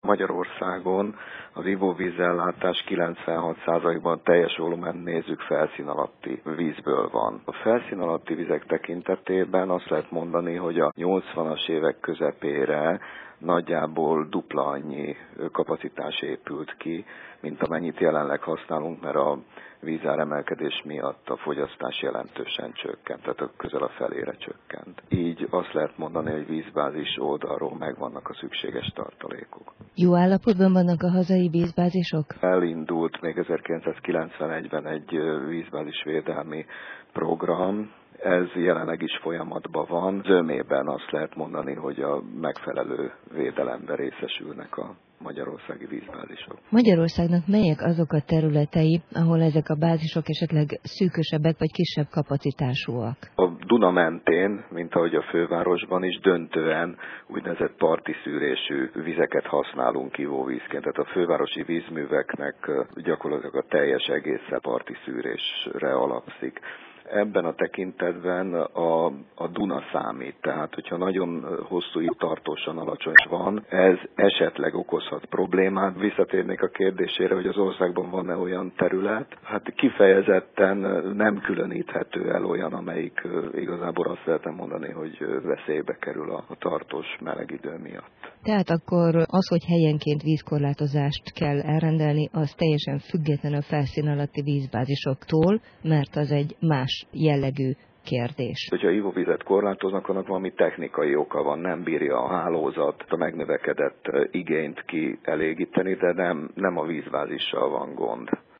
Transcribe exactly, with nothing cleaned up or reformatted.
Magyarországon az ivóvízellátás kilencvenhat százalékban teljes volumen nézzük felszín alatti vízből van. A felszín alatti vizek tekintetében azt lehet mondani, hogy a nyolcvanas évek közepére nagyjából dupla annyi kapacitás épült ki, mint amennyit jelenleg használunk, mert a vízáremelkedés miatt a fogyasztás jelentősen csökkent, tehát a közel a felére csökkent. Így azt lehet mondani, hogy vízbázis oldalról megvannak a szükséges tartalékok. Jó állapotban vannak a hazai vízbázisok? Elindult még ezerkilencszázkilencvenegyben egy vízbázisvédelmi program. Ez jelenleg is folyamatban van. Zömében azt lehet mondani, hogy a megfelelő védelemben részesülnek a magyarországi vízbázisok. Magyarországnak melyek azok a területei, ahol ezek a bázisok esetleg szűkösebbek vagy kisebb kapacitásúak? A Duna mentén, mint ahogy a fővárosban is, döntően úgynevezett parti szűrésű vizeket használunk ivóvízként. Tehát a fővárosi vízműveknek gyakorlatilag a teljes egészen parti szűrésre alapszik. Ebben a tekintetben a, a Duna számít, tehát hogyha nagyon hosszú idő tartósan alacsony van, ez esetleg okozhat problémát. Visszatérnék a kérdésére, hogy az országban van-e olyan terület. Hát kifejezetten nem különíthető el olyan, amelyik igazából azt lehetne mondani, hogy veszélybe kerül a, a tartós meleg idő miatt. Tehát akkor az, hogy helyenként vízkorlátozást kell elrendelni, az teljesen független a felszín alatti vízbázisoktól, mert az egy más jellegű kérdés. Hogyha ivóvizet korlátoznak, annak valami technikai oka van, nem bírja a hálózat a megnövekedett igényt kielégíteni, de nem, nem a vízbázissal van gond.